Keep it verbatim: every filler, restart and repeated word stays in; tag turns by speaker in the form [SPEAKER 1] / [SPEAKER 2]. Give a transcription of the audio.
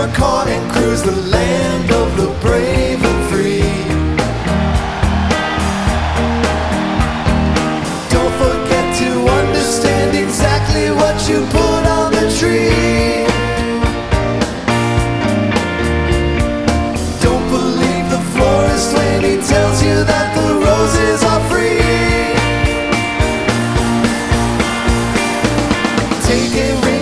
[SPEAKER 1] your car and cruise the land of the brave.